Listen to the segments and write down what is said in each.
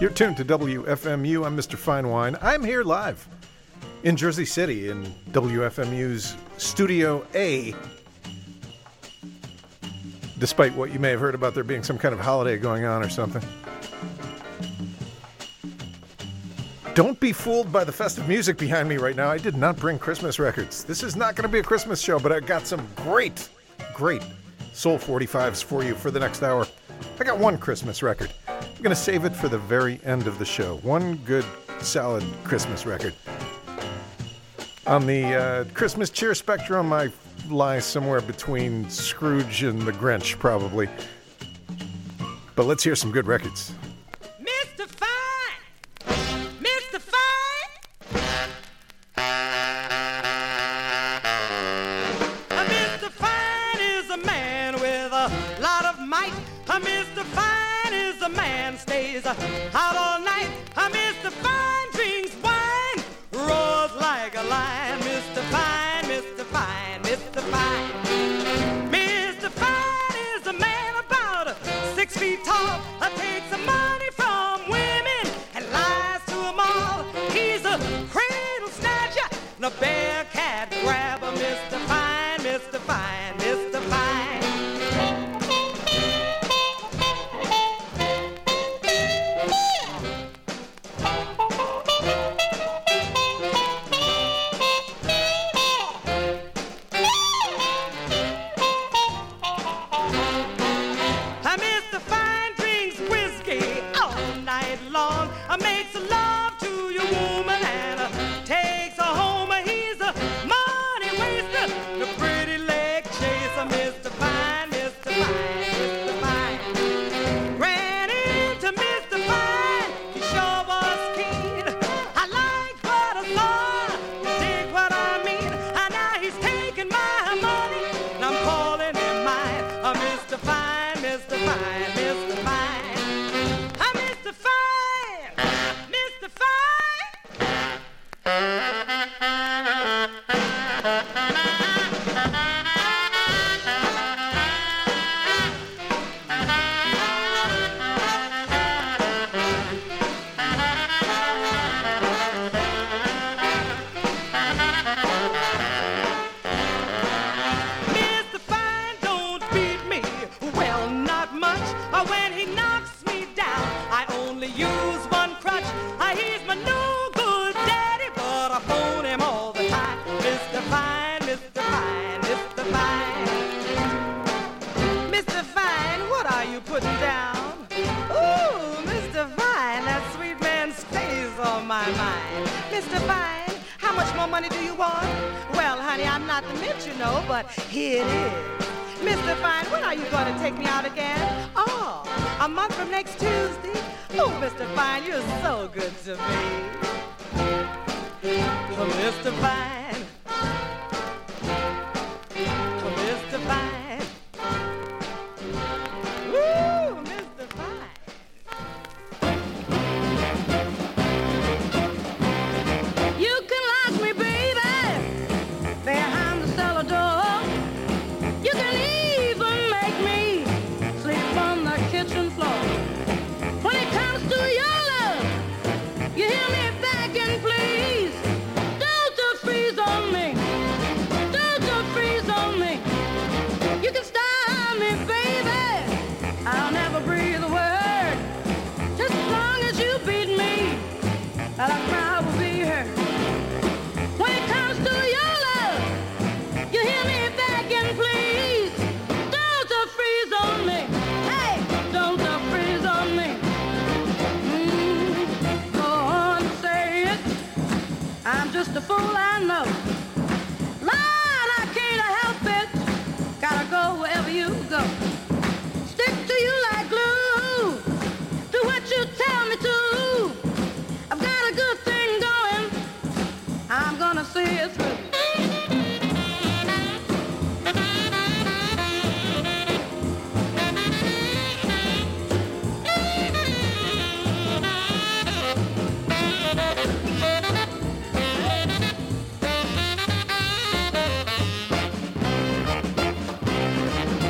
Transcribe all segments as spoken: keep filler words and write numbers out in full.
You're tuned to W F M U. I'm Mister Fine Wine. I'm here live in Jersey City in W F M U's Studio A. Despite what you may have heard about there being some kind of holiday going on or something. Don't be fooled by the festive music behind me right now. I did not bring Christmas records. This is not going to be a Christmas show, but I got some great, great Soul forty-fives for you for the next hour. I got one Christmas record. I'm going to save it for the very end of the show. One good, solid Christmas record. On the uh, Christmas cheer spectrum, I lie somewhere between Scrooge and the Grinch, probably. But let's hear some good records. Mister Fine! Mister Fine! Uh, Mister Fine is a man with a lot of might. Uh, Mister Fine is a man, stays uh, out all night. Uh, Mister Fine drinks wine, roars like a lion. Mister Fine, Mister Fine, Mister Fine. Mister Fine is a man about six feet tall. Uh, takes the money from women and lies to them all. He's a cradle snatcher and a bear cat grabber. Mister Fine, Mister Fine, Mister Fine. Here it is. Mister Fine, when are you going to take me out again? Oh, a month from next Tuesday? Oh, Mister Fine, you're so good to me. Oh, Mister Fine. Oh, Mister Fine. Woo, Mister Fine. You can lock me, baby, behind the cellar door. You can even make me sleep on the kitchen floor. When it comes to your love, you hear me begging, please. Don't you freeze on me. Don't you freeze on me. You can stop me, baby. I'll never breathe a word. Just as long as you beat me, and I cry will be here. When it comes to your love, you hear me begging, please. Don't you freeze on me. Hey, don't you freeze on me. Mm, go on and say it. I'm just a fool, I know. Lord, I can't help it. Gotta go wherever you go. Stick to you like glue. Do what you tell me to. I've got a good thing going. I'm gonna see it through.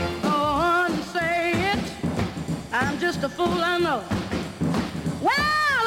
Just a fool, I know. Well,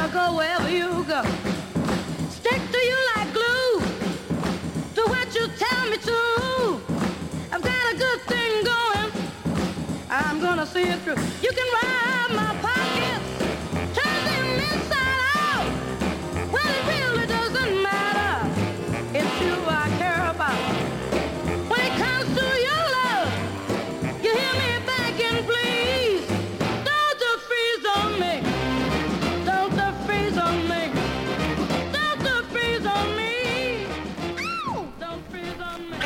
I'll go wherever you go. Stick to you like glue, to what you tell me to. I've got a good thing going, I'm gonna see it through. You can rob my pockets, turn them inside out. Well, it really doesn't matter, it's you I care about. When it comes to your love, you hear me begging, please. Don't you freeze on me, don't you freeze on me, don't you freeze on me. Ow! Don't freeze on me.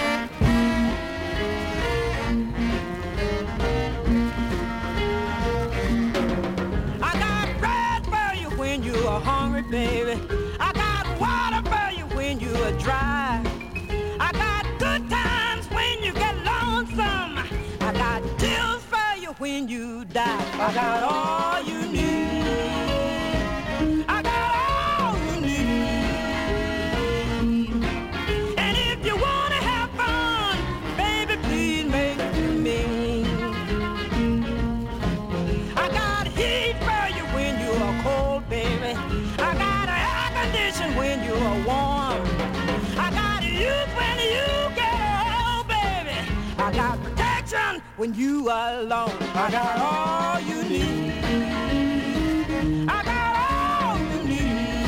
I got bread for you when you are hungry, baby. I got water for you when you are dry. I got good times when you get lonesome. I got tears for you when you die. I got all you need. I got all you need. And if you wanna have fun, baby, please make it to me. I got heat for you when you are cold, baby. I got air condition when you are warm. I got youth when you get old, baby. I got protection when you are alone. I got all you need. I got all you need.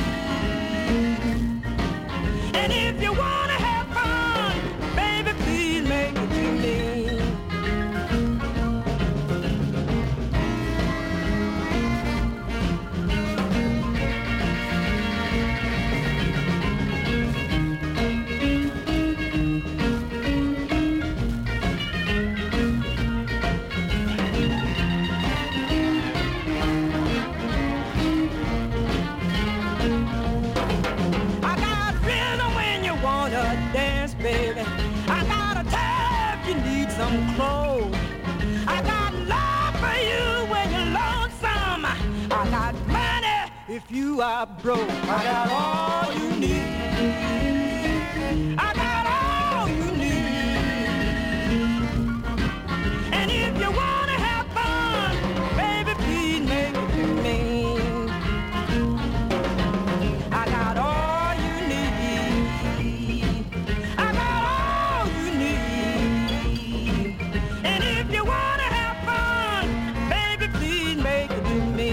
And if you wanna have fun, baby, please make it to me. I got rhythm when you wanna dance, baby. I got a tab if you need some clothes. I got love for you when you're lonesome. I got money if you are broke. I got all you need. I got all you need. And if you wanna have fun, baby, please make it to me. I got all you need. I got all you need. And if you wanna have fun, baby, please make it to me.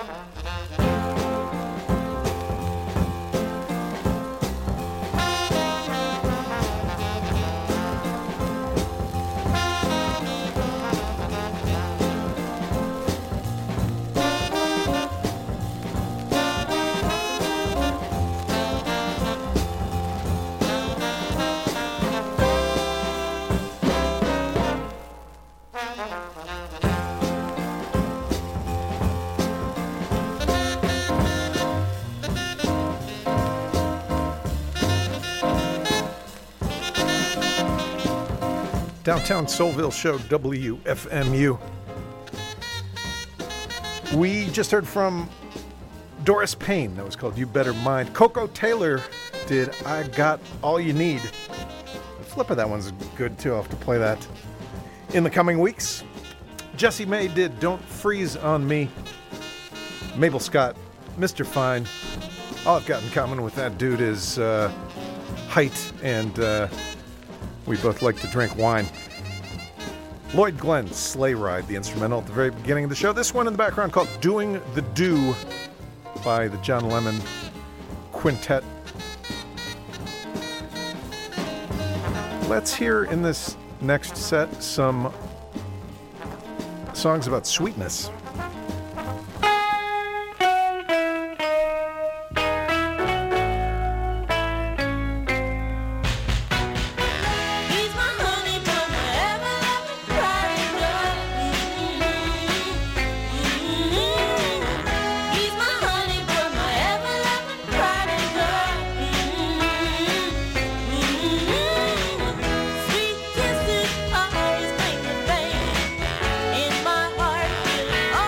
Downtown Soulville Show, W F M U. We just heard from Doris Payne. That was called You Better Mind. Coco Taylor did I Got All You Need. The flip of that one's good, too. I'll have to play that in the coming weeks. Jessie May did Don't Freeze on Me. Mabel Scott, Mister Fine. All I've got in common with that dude is uh, height, and uh, we both like to drink wine. Lloyd Glenn, Sleigh Ride, the instrumental at the very beginning of the show. This one in the background called Doing the Do by the John Lemon Quintet. Let's hear in this next set some songs about sweetness. Oh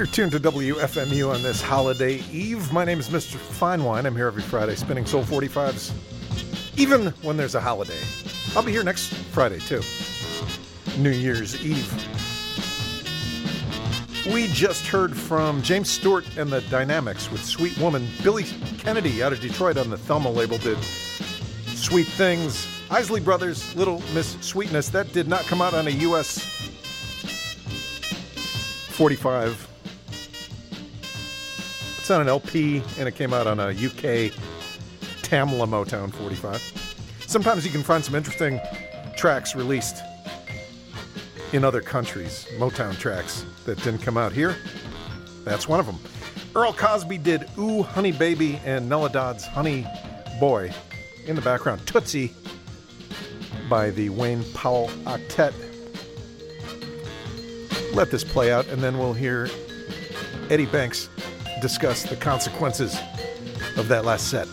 You're tuned to W F M U on this holiday eve. My name is Mister Fine Wine. I'm here every Friday spinning Soul forty-fives, even when there's a holiday. I'll be here next Friday, too. New Year's Eve. We just heard from James Stewart and the Dynamics with Sweet Woman. Billy Kennedy out of Detroit on the Thelma label did Sweet Things. Isley Brothers, Little Miss Sweetness. That did not come out on a U S forty-five. It's on an L P, and it came out on a U K Tamla Motown forty-five. Sometimes you can find some interesting tracks released in other countries, Motown tracks that didn't come out here. That's one of them. Earl Cosby did Ooh, Honey Baby, and Nella Dodd's Honey Boy. In the background, Tootsie by the Wayne Powell Octet. Let this play out, and then we'll hear Eddie Banks discuss the consequences of that last set.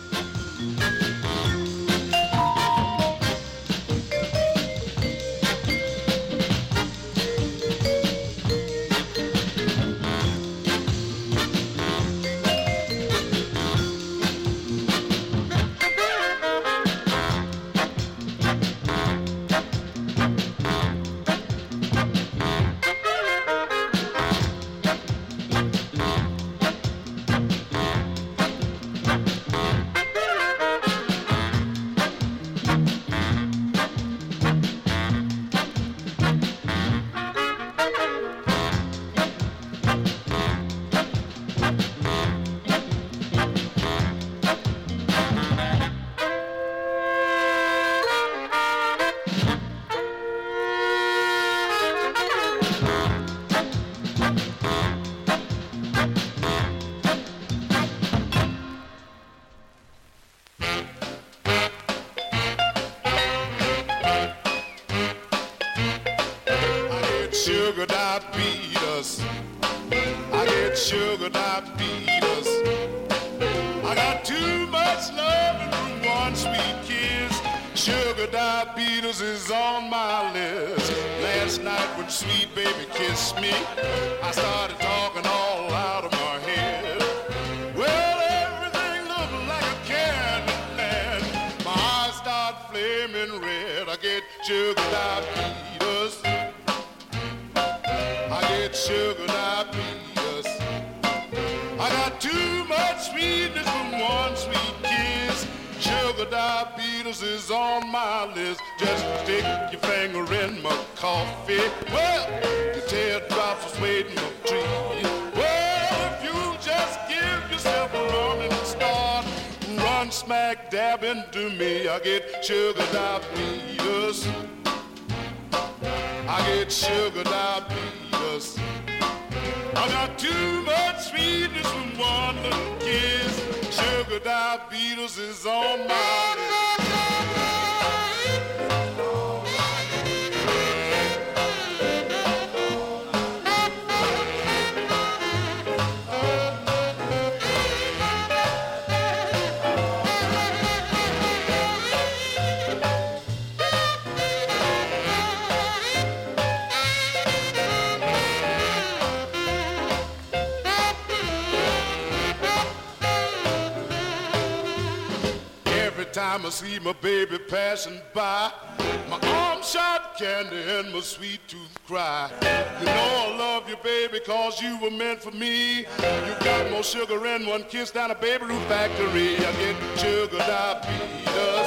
I see my baby passing by, my arm shot candy and my sweet tooth cry. You know I love you, baby, cause you were meant for me. You got more sugar in one kiss down a Baby Ruth factory. I get sugar diabetes,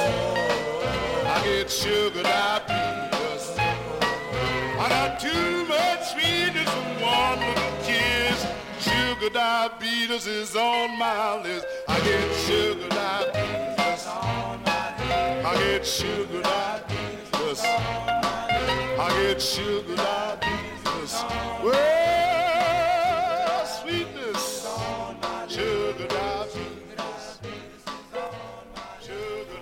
I get sugar diabetes. I got too much sweetness from one little kiss. Sugar diabetes is on my list. I get sugar diabetes. I get sugar diabetes. I get sugar diabetes. Well, sweetness, sugar diabetes. Sugar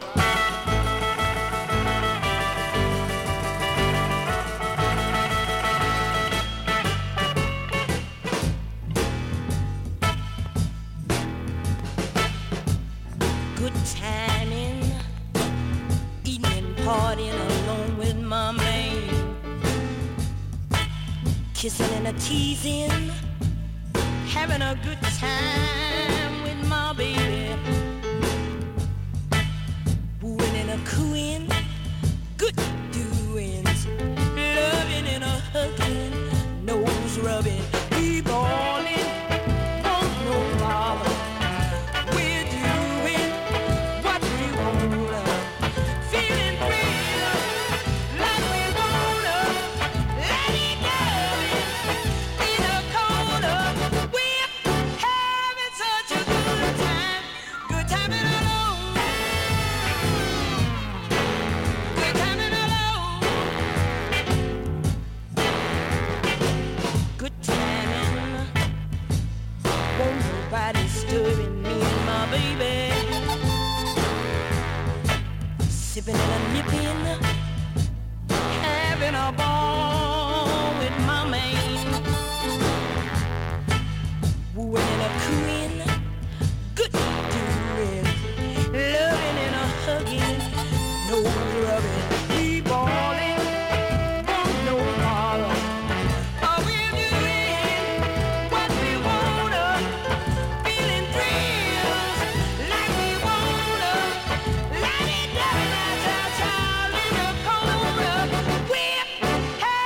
diabetes. Good timing. Partying alone with my man, kissing and a teasing, having a good time with my baby. Wooing and a cooing, good doings, loving and a hugging, nose rubbing, we ballin', won't no bother. We're doing what we wanna, feeling free, like we wanna, let it go in a corner. We're having such a good time, good time and alone, good time and alone, good timing. Won't nobody disturbing me and my baby. Sipping and a nipping, having a ball with my man. Wooing and a cooing, good doing, loving and a hugging, no rubbing, we ballin', won't no bother. Oh, we're doing what we wanna, feeling thrills like we wanna, let it go, child, child, in the corner. We're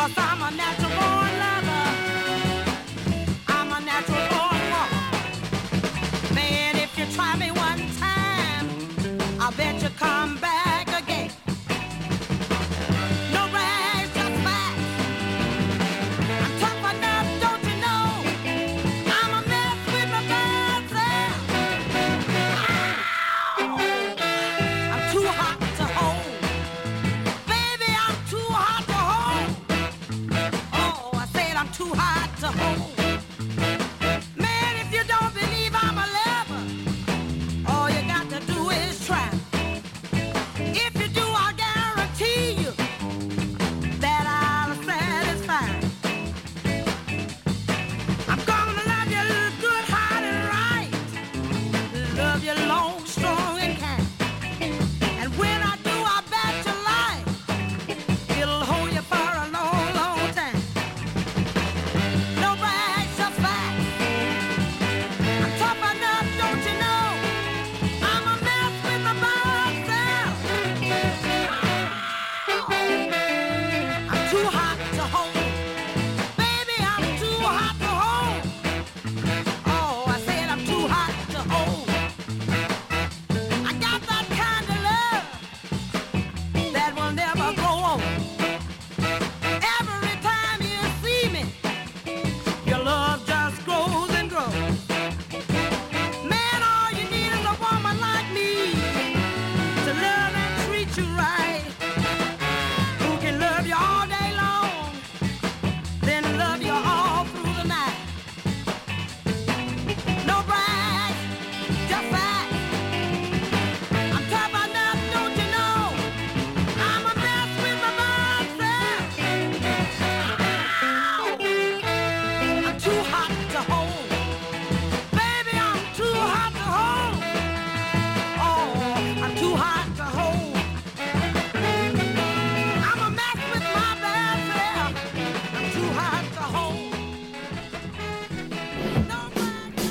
'cause I'm a natural born lover. I'm a natural born woman. Man, if you try me one time, I bet you come back again. No rags, just facts. I'm tough enough, don't you know? I'm a mess with my bad self. I'm too hot to hold. Baby, I'm too hot to hold. Oh, I said I'm too hot to hold. Man, if you don't believe I'm a lover, all you got to do is try. If you do, I'll guarantee you that I'll satisfy. I'm gonna love you good, hot, and right. Love you long, strong, and kind. And when I do, I bet you like it'll hold you for a long, long time. No brags, just facts. I'm tough enough, don't you know? I'm a mess with my myself. I'm too hot to hold. Baby, I'm too hot to hold. Oh, I said I'm too hot to hold. I got that kind of love that will never grow old. Every time you see me, your love just grows and grows. Man, all you need is a woman like me to love and treat you right. Who can love you all day long, then love you all through the night. No brags, just facts. I'm tough enough, don't you know? I'm a mess with my myself. I'm too hot to hold. Baby, I'm too hot to hold. Oh, I'm too hot to hold. I'm a mess with my bad self. I'm too hot to hold. No brags,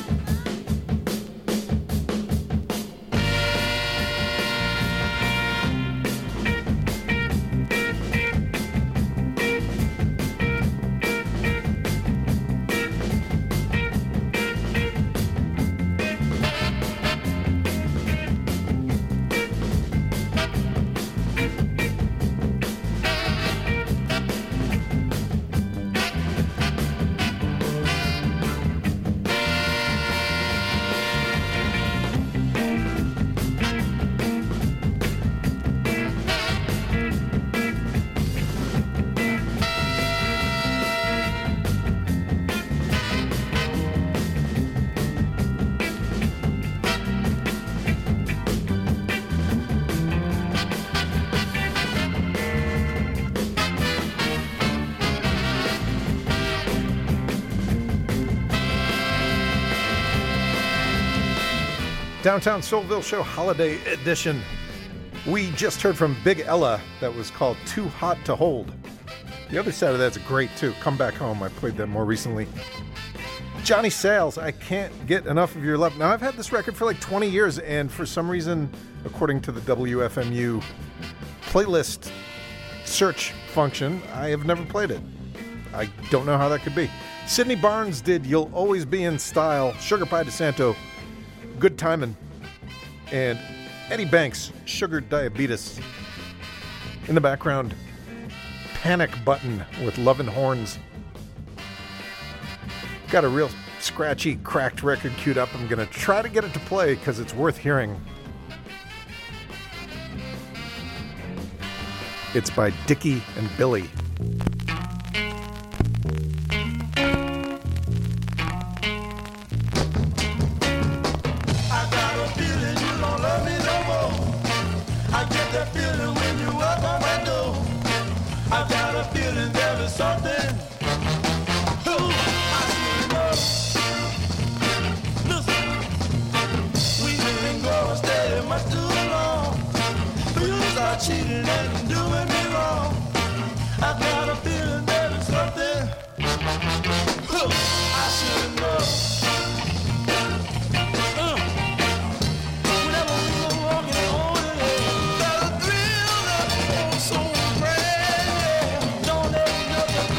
Downtown Soulville Show Holiday Edition. We just heard from Big Ella. That was called Too Hot to Hold. The other side of that's great too. Come Back Home. I played that more recently. Johnny Sales, I Can't Get Enough of Your Love. Now, I've had this record for like twenty years, and for some reason, according to the W F M U playlist search function, I have never played it. I don't know how that could be. Sydney Barnes did You'll Always Be in Style. Sugar Pie DeSanto, Good Timin'. And Eddie Banks, Sugar Diabetes. In the background, Panic Button with Lovin' Horns. Got a real scratchy, cracked record queued up. I'm going to try to get it to play because it's worth hearing. It's by Dickie and Billy. I got a feeling you don't love me no more. I get that feeling when you walk on my door. I got a feeling there is something. Ooh, I should know. Listen, we didn't go and stay much too long. You start cheating and doing me wrong. I got a feeling there is something. Ooh, I should know. Don't let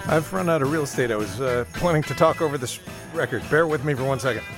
I've run out of real estate. I was uh, planning to talk over this record. Bear with me for one second.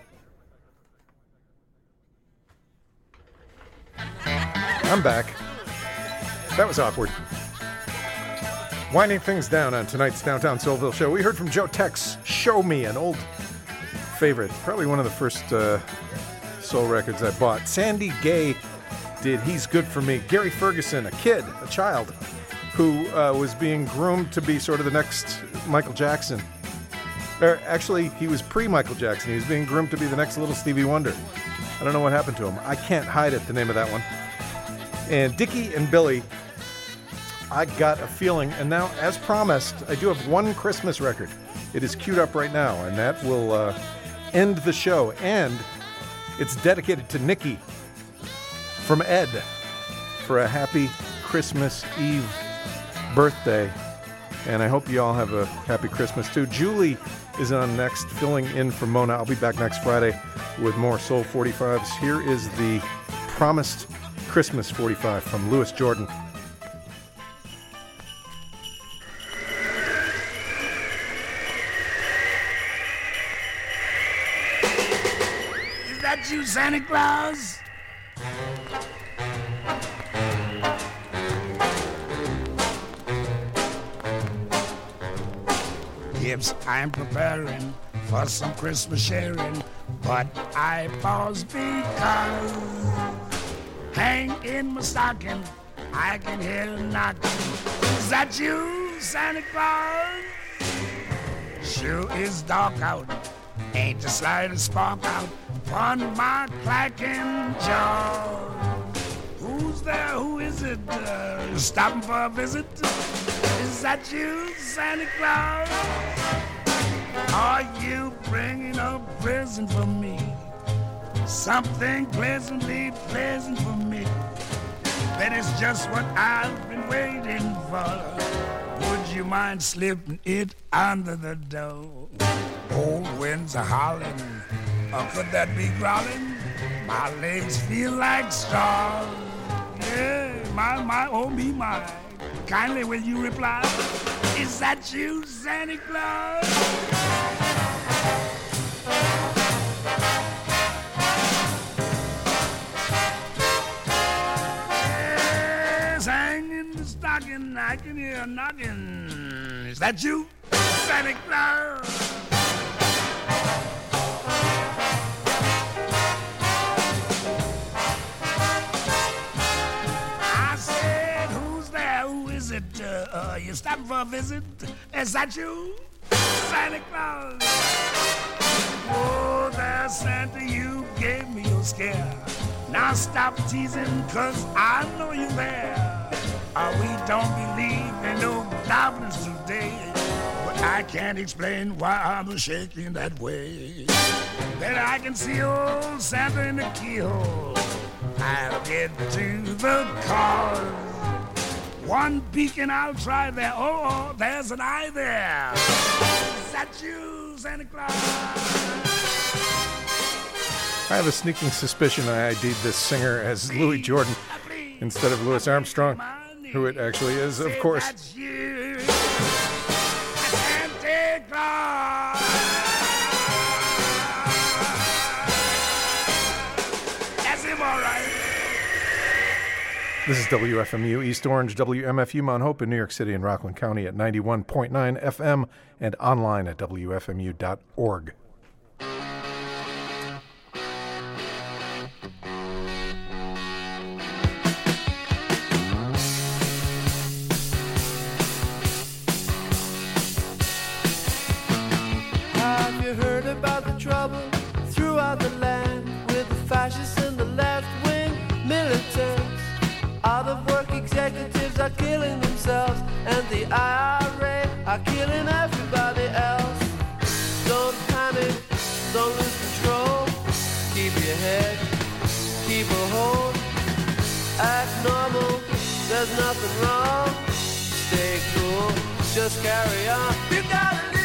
I'm back. That was awkward. Winding things down on tonight's Downtown Soulville show, we heard from Joe Tex, Show Me, an old favorite. Probably one of the first uh, soul records I bought. Sandy Gay did He's Good For Me. Gary Ferguson, a kid, a child, who uh, was being groomed to be sort of the next Michael Jackson. Or actually, he was pre-Michael Jackson. He was being groomed to be the next little Stevie Wonder. I don't know what happened to him. I Can't Hide It, the name of that one. And Dickie and Billy, I Got a Feeling. And now, as promised, I do have one Christmas record. It is queued up right now, and that will uh, end the show. And it's dedicated to Nikki from Ed for a happy Christmas Eve birthday. And I hope you all have a happy Christmas, too. Julie is on next, filling in for Mona. I'll be back next Friday with more Soul forty-fives. Here is the promised Christmas forty-five from Louis Jordan. Is that you, Santa Claus? Yes, I'm preparing for some Christmas sharing, but I pause because hang in my stocking, I can hear a knocking. Is that you, Santa Claus? Sure is dark out, ain't the slightest spark out on my clacking jaw. Who's there? Who is it? Uh, stopping for a visit? Is that you, Santa Claus? Are you bringing a present for me? Something pleasantly pleasant for me. That is just what I've been waiting for. Would you mind slipping it under the door? Old winds are howling, or could that be growling? My legs feel like straws. Yeah, my, my, oh me, my. Kindly will you reply? Is that you, Santa Claus? Yes, hang in the stocking, I can hear a knocking. Is that you, Santa Claus? Uh, uh, you stopping for a visit? Is that you, Santa Claus? Oh, there, Santa, you gave me a scare. Now stop teasing, cause I know you're there. Uh, we don't believe in no goblins today, but I can't explain why I'm shaking that way. Then I can see old Santa in the keyhole. I'll get to the cause. One peek and I'll try there. Oh, oh, there's an eye there. Is that you, Santa Claus? I have a sneaking suspicion I ID'd this singer as Louis Jordan instead of Louis Armstrong, who it actually is, of course. That's you, Santa Claus. That's him, all right. This is W F M U East Orange, W M F U Mount Hope in New York City and Rockland County at ninety-one point nine F M and online at W F M U dot org. Have you heard about the trouble throughout the land with the fascists and the left-wing militants? Out-of-work executives are killing themselves, and the I R A are killing everybody else. Don't panic, don't lose control. Keep your head, keep a hold. Act normal, there's nothing wrong. Stay cool, just carry on. You gotta live.